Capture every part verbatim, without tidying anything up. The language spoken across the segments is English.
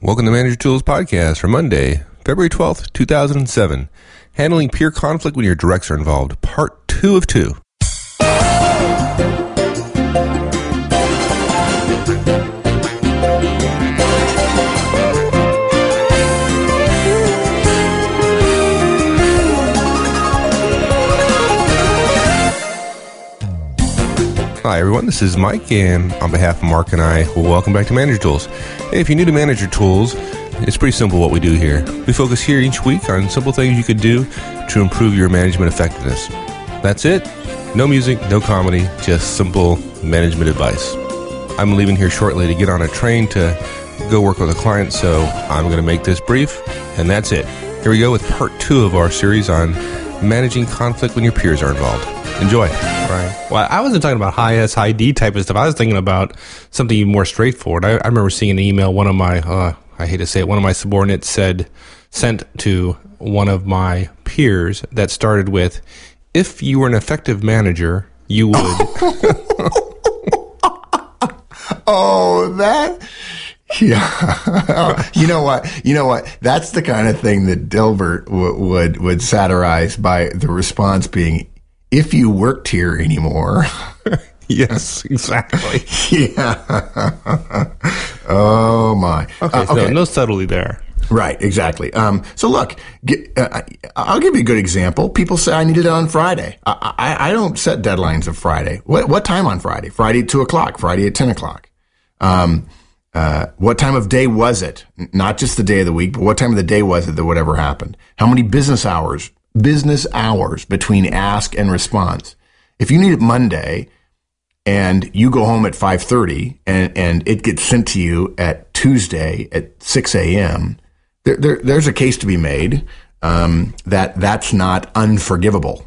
Welcome to Manager Tools Podcast for Monday, February twelfth, two thousand seven. Handling peer conflict when your directs are involved, part two of two. Hi everyone, this is Mike, and on behalf of Mark and I, welcome back to Manager Tools. Hey, if you're new to Manager Tools, it's pretty simple what we do here. We focus here each week on simple things you could do to improve your management effectiveness. That's it. No music, no comedy, just simple management advice. I'm leaving here shortly to get on a train to go work with a client, so I'm going to make this brief, and that's it. Here we go with part two of our series on managing conflict when your peers are involved. Enjoy. Right. Well, I wasn't talking about high S, high D type of stuff. I was thinking about something even more straightforward. I, I remember seeing an email one of my, uh, I hate to say it, one of my subordinates said, sent to one of my peers that started with, if you were an effective manager, you would. Oh, that... Yeah. You know what? You know what? That's the kind of thing that Dilbert w- would would satirize by the response being, if you worked here anymore. Yes, exactly. Yeah. Oh, my. Okay, uh, so okay. No subtlety there. Right, exactly. Um, so look, get, uh, I'll give you a good example. People say I need it on Friday. I, I, I don't set deadlines of Friday. What, what time on Friday? Friday at two o'clock, Friday at ten o'clock. Um, Uh, what time of day was it? Not just the day of the week, but what time of the day was it that whatever happened? How many business hours, business hours between ask and response? If you need it Monday and you go home at five thirty and, and it gets sent to you at Tuesday at six a.m., there, there, there's a case to be made, um, that that's not unforgivable.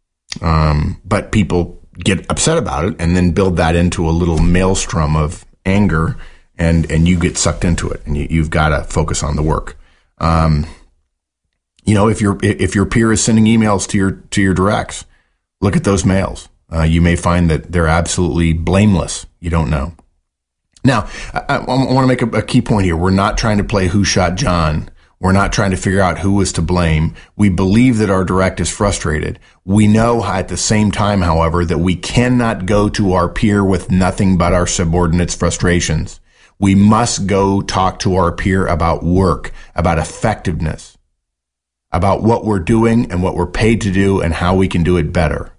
Um, but people get upset about it and then build that into a little maelstrom of anger. And, and you get sucked into it, and you, you've got to focus on the work. Um, you know, if your, if your peer is sending emails to your, to your directs, look at those mails. Uh, you may find that they're absolutely blameless. You don't know. Now, I, I want to make a, a key point here. We're not trying to play Who Shot John. We're not trying to figure out who was to blame. We believe that our direct is frustrated. We know at the same time, however, that we cannot go to our peer with nothing but our subordinates' frustrations. We must go talk to our peer about work, about effectiveness, about what we're doing and what we're paid to do and how we can do it better.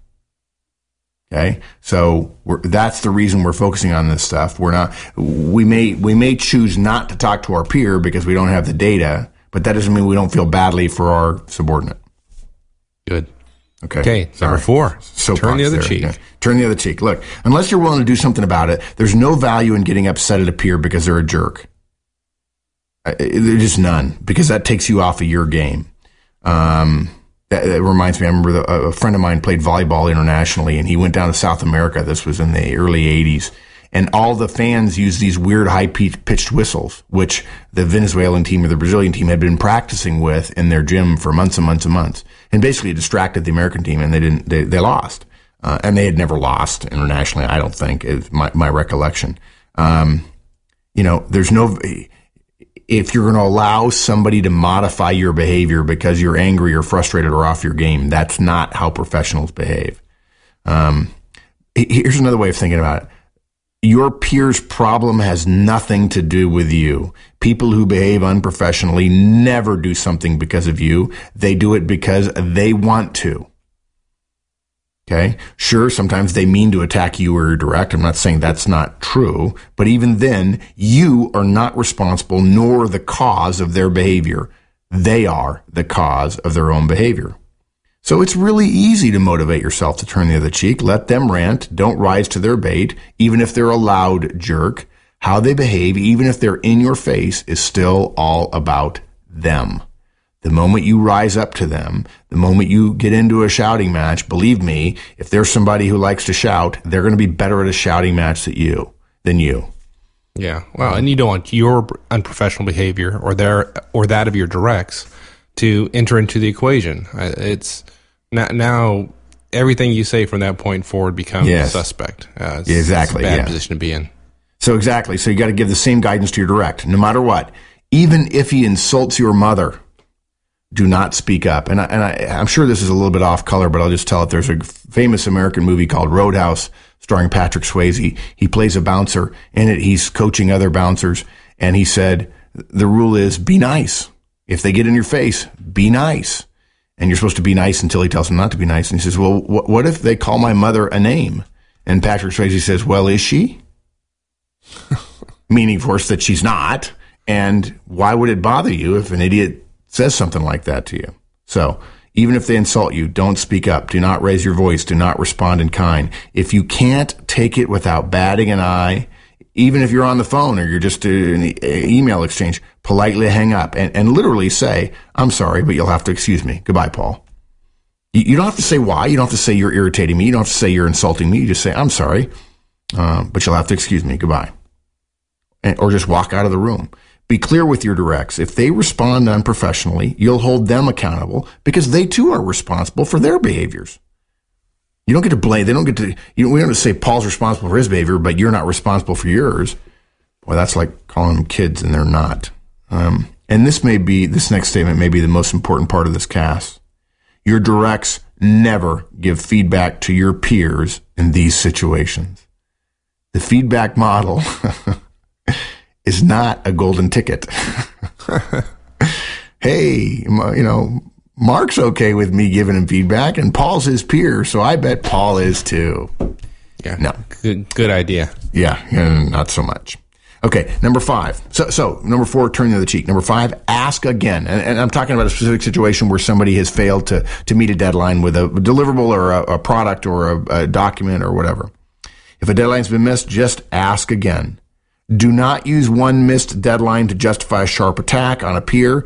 Okay. So we're, that's the reason we're focusing on this stuff. We're not, we may, we may choose not to talk to our peer because we don't have the data, but that doesn't mean we don't feel badly for our subordinate. Good. Okay. Okay. Number four. So turn the other there. cheek. Yeah. Turn the other cheek. Look, unless you're willing to do something about it, there's no value in getting upset at a peer because they're a jerk. Uh, There's just none, because that takes you off of your game. Um, that, that reminds me, I remember the, a friend of mine played volleyball internationally, and he went down to South America. This was in the early eighties. And all the fans used these weird high-pitched whistles, which the Venezuelan team or the Brazilian team had been practicing with in their gym for months and months and months. And basically distracted the American team, and they didn't, they, they lost. Uh, and they had never lost internationally, I don't think, is my, my recollection. Um, you know, there's no, if you're going to allow somebody to modify your behavior because you're angry or frustrated or off your game, that's not how professionals behave. Um, here's another way of thinking about it. Your peer's problem has nothing to do with you. People who behave unprofessionally never do something because of you. They do it because they want to. Okay? Sure, sometimes they mean to attack you or your direct. I'm not saying that's not true. But even then, you are not responsible nor the cause of their behavior. They are the cause of their own behavior. So it's really easy to motivate yourself to turn the other cheek. Let them rant. Don't rise to their bait, even if they're a loud jerk. How they behave, even if they're in your face, is still all about them. The moment you rise up to them, the moment you get into a shouting match, believe me, if there's somebody who likes to shout, they're going to be better at a shouting match than you. Than you. Yeah. Well, and you don't want your unprofessional behavior or their or that of your directs to enter into the equation. It's now, now everything you say from that point forward becomes yes. suspect. Uh, it's, exactly. It's a bad yeah. position to be in. So exactly. So you got to give the same guidance to your direct, no matter what. Even if he insults your mother, do not speak up. And, I, and I, I'm sure this is a little bit off color, but I'll just tell it. There's a famous American movie called Roadhouse starring Patrick Swayze. He plays a bouncer. In it, he's coaching other bouncers. And he said, the rule is be nice. If they get in your face, be nice. And you're supposed to be nice until he tells them not to be nice. And he says, well, wh- what if they call my mother a name? And Patrick Swayze says, well, is she? Meaning, of course, that she's not. And why would it bother you if an idiot says something like that to you? So even if they insult you, don't speak up. Do not raise your voice. Do not respond in kind. If you can't take it without batting an eye, even if you're on the phone or you're just in an email exchange, politely hang up and, and literally say, I'm sorry, but you'll have to excuse me. Goodbye, Paul. You, you don't have to say why. You don't have to say you're irritating me. You don't have to say you're insulting me. You just say, I'm sorry, uh, but you'll have to excuse me. Goodbye. And, or just walk out of the room. Be clear with your directs. If they respond unprofessionally, you'll hold them accountable because they too are responsible for their behaviors. You don't get to blame. They don't get to, you know, we don't say Paul's responsible for his behavior, but you're not responsible for yours. Well, that's like calling them kids and they're not. Um, and this may be, this next statement may be the most important part of this cast. Your directs never give feedback to your peers in these situations. The feedback model is not a golden ticket. Hey, you know, Mark's okay with me giving him feedback, and Paul's his peer, so I bet Paul is too. Yeah, no, good, good idea. Yeah, yeah, not so much. Okay, number five. So, so number four, turn the other cheek. Number five, ask again. And, and I'm talking about a specific situation where somebody has failed to to meet a deadline with a deliverable or a, a product or a, a document or whatever. If a deadline's been missed, just ask again. Do not use one missed deadline to justify a sharp attack on a peer.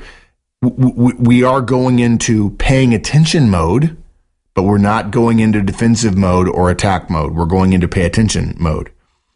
We are going into paying attention mode, but we're not going into defensive mode or attack mode. We're going into pay attention mode.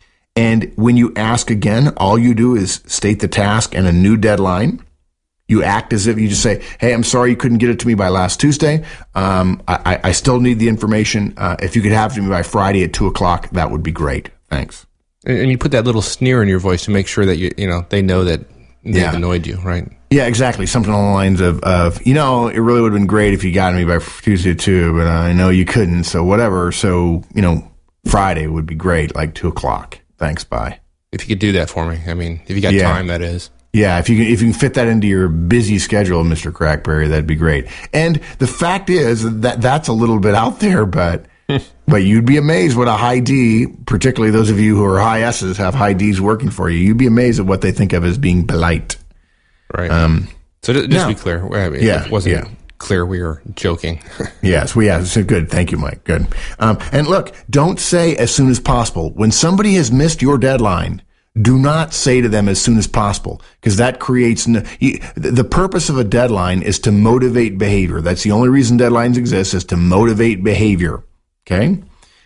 And when you ask again, all you do is state the task and a new deadline. You act as if you just say, hey, I'm sorry you couldn't get it to me by last Tuesday. Um, I, I still need the information. Uh, if you could have it to me by Friday at two o'clock, that would be great. Thanks. And you put that little sneer in your voice to make sure that you, you know, they know that they've yeah. annoyed you, right? Yeah, exactly. Something along the lines of, of, you know, it really would have been great if you got me by Tuesday too, but I know you couldn't. So whatever. So, you know, Friday would be great, like two o'clock. Thanks. Bye. If you could do that for me. I mean, if you got yeah. time, that is. Yeah, if you can, if you can fit that into your busy schedule, Mister Crackberry, that'd be great. And the fact is that that's a little bit out there, but but you'd be amazed what a high D, particularly those of you who are high S's, have high D's working for you. You'd be amazed at what they think of as being polite. Right. Um, so just now, to be clear, I mean, yeah, it wasn't yeah. clear we were joking. Yes, we yeah, so good. Thank you, Mike. Good. Um, and look, don't say as soon as possible. When somebody has missed your deadline, do not say to them as soon as possible, because that creates no, you, the purpose of a deadline is to motivate behavior. That's the only reason deadlines exist, is to motivate behavior. Okay.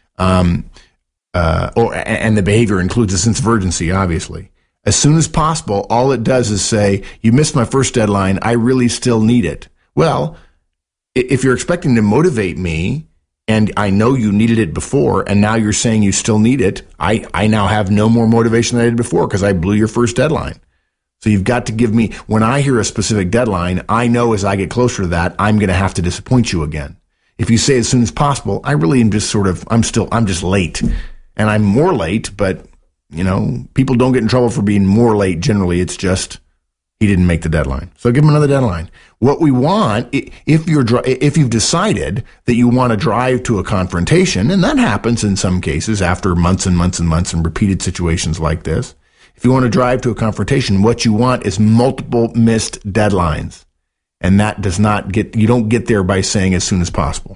Um, uh, or, and the behavior includes a sense of urgency, obviously. As soon as possible, all it does is say, you missed my first deadline. I really still need it. Well, if you're expecting to motivate me, and I know you needed it before, and now you're saying you still need it, I, I now have no more motivation than I did before because I blew your first deadline. So you've got to give me, when I hear a specific deadline, I know as I get closer to that, I'm going to have to disappoint you again. If you say as soon as possible, I really am just sort of, I'm still, I'm just late. And I'm more late, but, you know, people don't get in trouble for being more late generally. It's just, he didn't make the deadline. So give him another deadline. What we want, if you're, if you've decided that you want to drive to a confrontation, and that happens in some cases after months and months and months and repeated situations like this. If you want to drive to a confrontation, what you want is multiple missed deadlines. And that does not get, you don't get there by saying as soon as possible.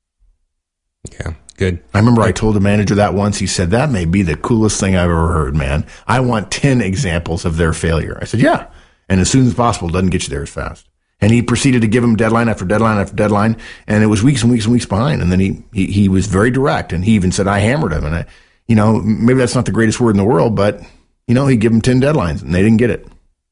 Yeah, good. I remember I told a manager that once. He said, that may be the coolest thing I've ever heard, man. I want ten examples of their failure. I said, yeah. And as soon as possible doesn't get you there as fast. And he proceeded to give him deadline after deadline after deadline. And it was weeks and weeks and weeks behind. And then he, he, he was very direct. And he even said, I hammered him. And I, you know, maybe that's not the greatest word in the world, but, you know, he gave him ten deadlines and they didn't get it.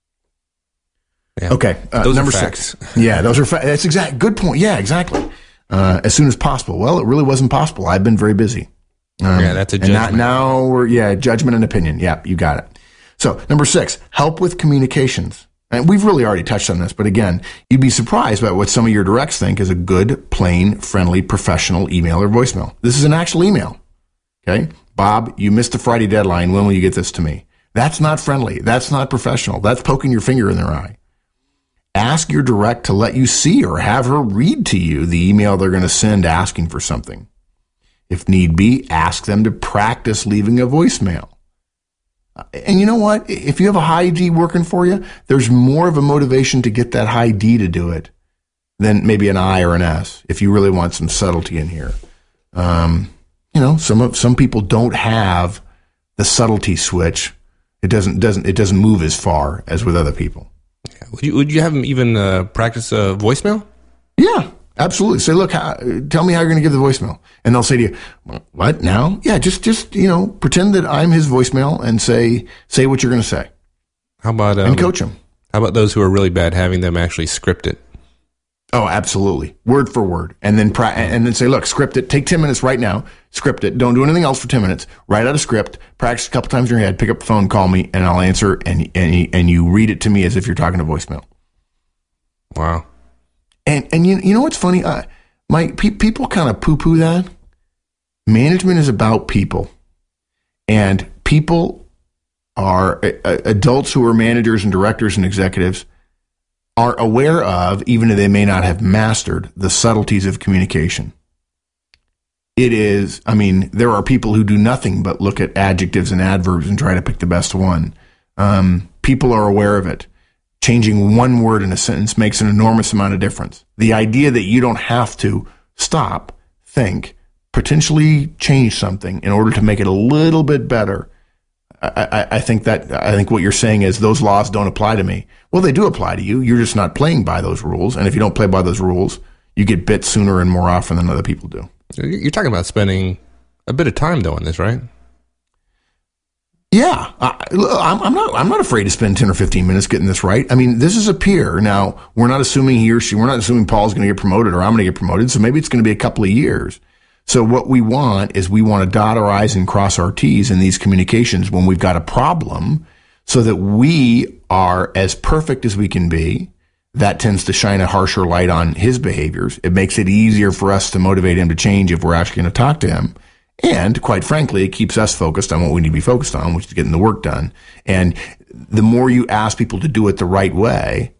Yeah. Okay. Uh, those number are facts. six. Yeah, those are facts. That's exact. Good point. Yeah, exactly. Uh, as soon as possible. Well, it really wasn't possible. I've been very busy. Um, yeah, that's a judgment. judgment. And not, now we're, yeah, judgment and opinion. Yeah, you got it. So number six, help with communications. And we've really already touched on this, but again, you'd be surprised by what some of your directs think is a good, plain, friendly, professional email or voicemail. This is an actual email. Okay? Bob, you missed the Friday deadline. When will you get this to me? That's not friendly. That's not professional. That's poking your finger in their eye. Ask your direct to let you see or have her read to you the email they're going to send asking for something. If need be, ask them to practice leaving a voicemail. And you know what? If you have a high D working for you, there's more of a motivation to get that high D to do it than maybe an I or an S, if you really want some subtlety in here. Um, you know, some of, some people don't have the subtlety switch. It doesn't doesn't it doesn't move as far as with other people. Yeah. Would you would you have them even uh, practice a voicemail? Yeah. Absolutely. Say, look, how, tell me how you're going to give the voicemail. And they'll say to you, what now? Yeah, just, just, you know, pretend that I'm his voicemail and say, say what you're going to say. How about, um, and coach them. How about those who are really bad, having them actually script it? Oh, absolutely. Word for word. And then, pra- and then say, look, script it. Take ten minutes right now. Script it. Don't do anything else for ten minutes. Write out a script. Practice a couple times in your head. Pick up the phone, call me, and I'll answer. And, and, and you read it to me as if you're talking to voicemail. Wow. And and you you know what's funny? Uh, my pe- people kind of poo poo that. Management is about people, and people are uh, adults who are managers and directors and executives are aware of, even if they may not have mastered, the subtleties of communication. It is, I mean, there are people who do nothing but look at adjectives and adverbs and try to pick the best one. Um, people are aware of it. Changing one word in a sentence makes an enormous amount of difference. The idea that you don't have to stop, think, potentially change something in order to make it a little bit better. I, I, I think that I think what you're saying is those laws don't apply to me. Well, they do apply to you. You're just not playing by those rules. And if you don't play by those rules, you get bit sooner and more often than other people do. You're talking about spending a bit of time though on this, right? Yeah, I, I'm, I'm not. I'm not afraid to spend ten or fifteen minutes getting this right. I mean, this is a peer. Now, we're not assuming he or she. We're not assuming Paul's going to get promoted or I'm going to get promoted. So maybe it's going to be a couple of years. So what we want is we want to dot our I's and cross our T's in these communications when we've got a problem, so that we are as perfect as we can be. That tends to shine a harsher light on his behaviors. It makes it easier for us to motivate him to change if we're actually going to talk to him. And quite frankly, it keeps us focused on what we need to be focused on, which is getting the work done. And the more you ask people to do it the right way,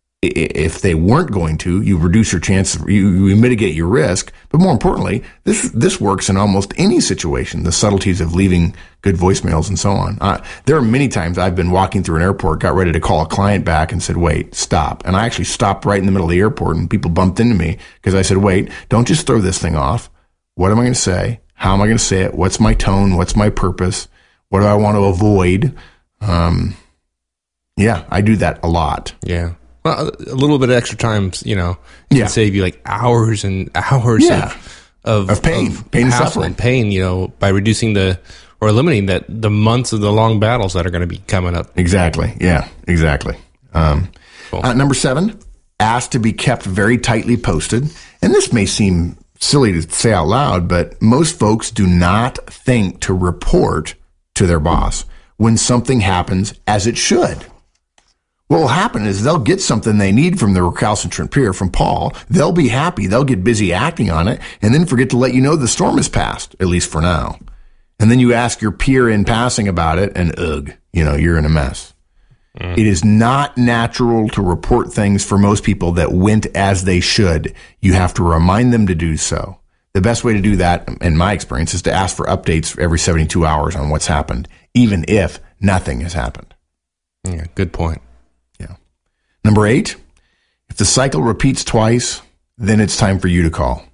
if they weren't going to, you reduce your chance, you, you mitigate your risk. But more importantly, this this works in almost any situation, the subtleties of leaving good voicemails and so on. Uh, there are many times I've been walking through an airport, got ready to call a client back and said, wait, stop. And I actually stopped right in the middle of the airport and people bumped into me because I said, wait, don't just throw this thing off. What am I going to say? How am I going to say it? What's my tone? What's my purpose? What do I want to avoid? Um, yeah, I do that a lot. Yeah. Well, a little bit of extra time, you know, can yeah. save you like hours and hours yeah. of, of, of pain, of pain and hassle suffering. and pain, you know, by reducing the, or eliminating that, the months of the long battles that are going to be coming up. Exactly. Yeah, exactly. Um, cool. uh, number seven, ask to be kept very tightly posted. And this may seem silly to say out loud, but most folks do not think to report to their boss when something happens as it should. What will happen is they'll get something they need from the recalcitrant peer, from Paul. They'll be happy. They'll get busy acting on it and then forget to let you know the storm has passed, at least for now. And then you ask your peer in passing about it and ugh, you know, you're in a mess. Mm. It is not natural to report things for most people that went as they should. You have to remind them to do so. The best way to do that, in my experience, is to ask for updates every seventy-two hours on what's happened, even if nothing has happened. Yeah, good point. Yeah. Number eight, if the cycle repeats twice, then it's time for you to call.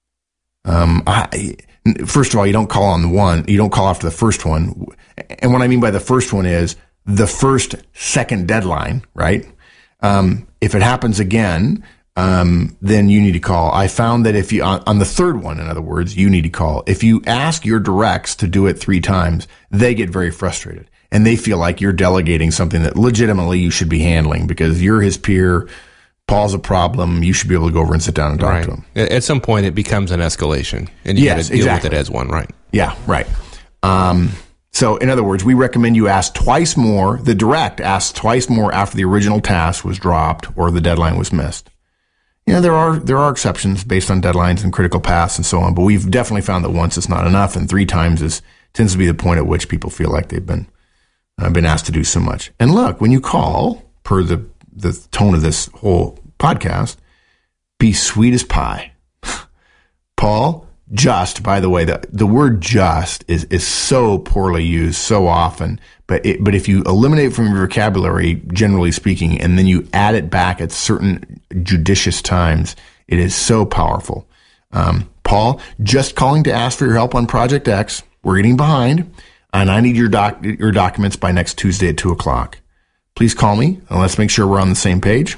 Um, I, first of all, you don't call on the one, you don't call after the first one. And what I mean by the first one is the first second deadline, right? Um, if it happens again, um, then you need to call. I found that if you, on, on the third one, in other words, you need to call. If you ask your directs to do it three times, they get very frustrated and they feel like you're delegating something that legitimately you should be handling because you're his peer. Paul's a problem. You should be able to go over and sit down and talk right. to him. At some point, it becomes an escalation and you yes, got to deal exactly. with it as one, right? Yeah, right. Um, So, in other words, we recommend you ask twice more. The direct asks twice more after the original task was dropped or the deadline was missed. You know, there are there are exceptions based on deadlines and critical paths and so on, but we've definitely found that once is not enough, and three times is tends to be the point at which people feel like they've been uh, been asked to do so much. And look, when you call, per the the tone of this whole podcast, be sweet as pie. Paul, just, by the way, the, the word just is, is so poorly used so often, but it, but if you eliminate it from your vocabulary, generally speaking, and then you add it back at certain judicious times, it is so powerful. Um, Paul, just calling to ask for your help on Project X. We're getting behind, and I need your doc, your documents by next Tuesday at two o'clock. Please call me, and let's make sure we're on the same page.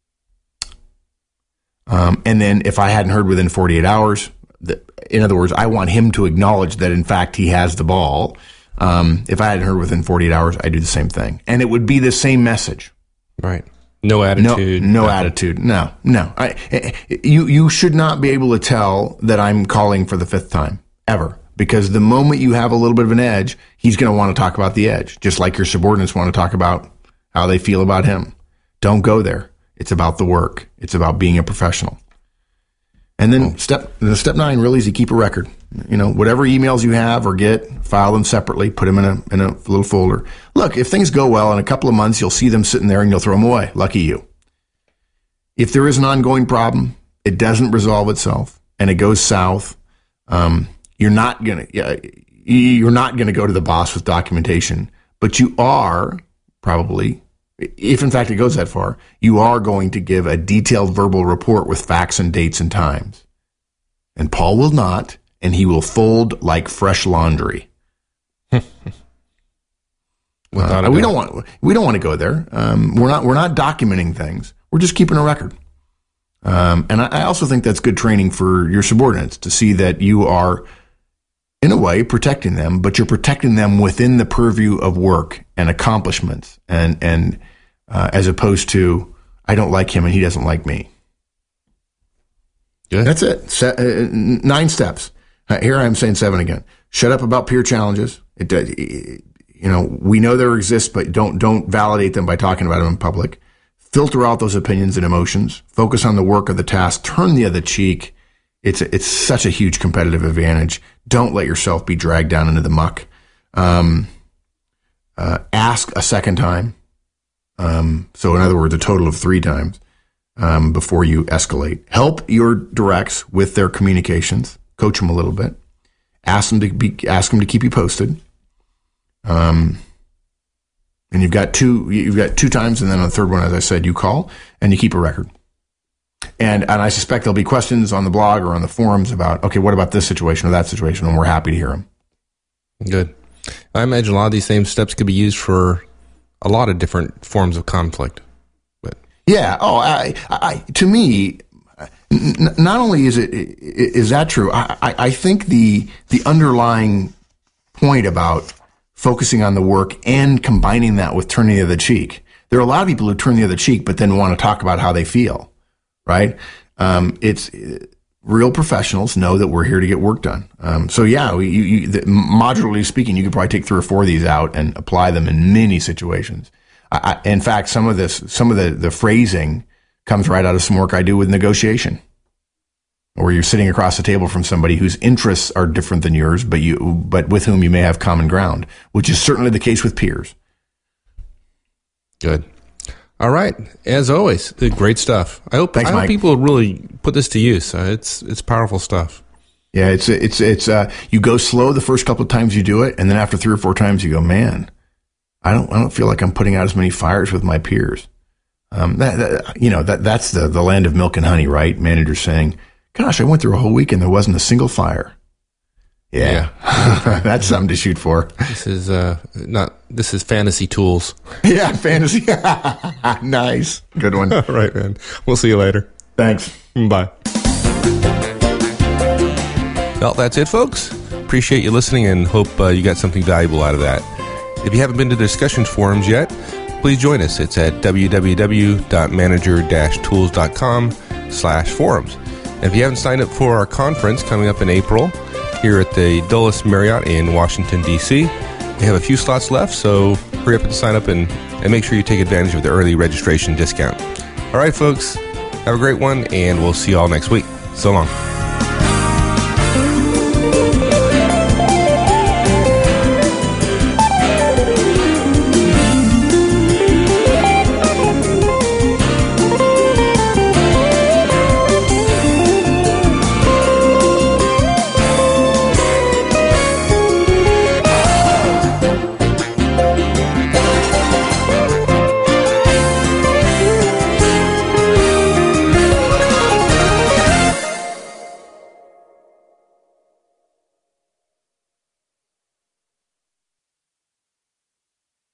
Um, and then if I hadn't heard within forty-eight hours, the, in other words, I want him to acknowledge that, in fact, he has the ball. Um, if I hadn't heard within forty-eight hours, I do the same thing. And it would be the same message. Right. No attitude. No, no attitude. No, no. I, you, you should not be able to tell that I'm calling for the fifth time, ever. Because the moment you have a little bit of an edge, he's going to want to talk about the edge, just like your subordinates want to talk about how they feel about him. Don't go there. It's about the work. It's about being a professional. And then step step nine really is you keep a record. You know, whatever emails you have or get, file them separately, put them in a in a little folder. Look, if things go well, in a couple of months, you'll see them sitting there and you'll throw them away. Lucky you. If there is an ongoing problem, it doesn't resolve itself, and it goes south, um, you're not gonna you're not gonna go to the boss with documentation, but you are probably, if in fact it goes that far, you are going to give a detailed verbal report with facts and dates and times. And Paul will not, and he will fold like fresh laundry. uh, we don't want we don't want to go there. Um, we're not we're not documenting things. We're just keeping a record. Um, and I, I also think that's good training for your subordinates to see that you are, in a way, protecting them, but you're protecting them within the purview of work and accomplishments, and and uh, as opposed to, I don't like him and he doesn't like me. Good. That's it. Se- uh, nine steps. Uh, here I am saying seven again. Shut up about peer challenges. It, it, you know, we know there exist, but don't don't validate them by talking about them in public. Filter out those opinions and emotions. Focus on the work of the task. Turn the other cheek. It's a, it's such a huge competitive advantage. Don't let yourself be dragged down into the muck. Um, uh, ask a second time. Um, so in other words, a total of three times um, before you escalate. Help your directs with their communications. Coach them a little bit. Ask them to be. Ask them to keep you posted. Um, and you've got two. You've got two times, and then on the third one, as I said, you call and you keep a record. And and I suspect there'll be questions on the blog or on the forums about, okay, what about this situation or that situation? And we're happy to hear them. Good. I imagine a lot of these same steps could be used for a lot of different forms of conflict. But yeah. Oh, I, I, to me, n- not only is it is that true, I, I, I think the the underlying point about focusing on the work and combining that with turning the other cheek. There are a lot of people who turn the other cheek, but then want to talk about how they feel. Right? Um, it's uh, real professionals know that we're here to get work done. Um, so yeah, we, you, you, the, modularly speaking, you could probably take three or four of these out and apply them in many situations. I, I, in fact, some of this, some of the, the phrasing comes right out of some work I do with negotiation, where you're sitting across the table from somebody whose interests are different than yours, but you, but with whom you may have common ground, which is certainly the case with peers. Good. All right. As always, great stuff. I hope, Thanks, I hope Mike. people really put this to use. Uh, it's it's powerful stuff. Yeah, it's it's it's uh, you go slow the first couple of times you do it, and then after three or four times you go, man, I don't I don't feel like I'm putting out as many fires with my peers. Um, that, that you know that that's the the land of milk and honey, right? Managers saying, "Gosh, I went through a whole week and there wasn't a single fire." Yeah, yeah. That's something to shoot for. This is uh not this is fantasy tools. Yeah, fantasy. Nice, good one. All right, man. We'll see you later. Thanks. Bye. Well, that's it, folks. Appreciate you listening and hope uh, you got something valuable out of that. If you haven't been to the discussions forums yet, please join us. It's at www.manager-tools.com slash forums. And if you haven't signed up for our conference coming up in April here at the Dulles Marriott in Washington, D C, They have a few slots left, so hurry up and sign up and, and make sure you take advantage of the early registration discount. All right, folks, have a great one, and we'll see you all next week. So long.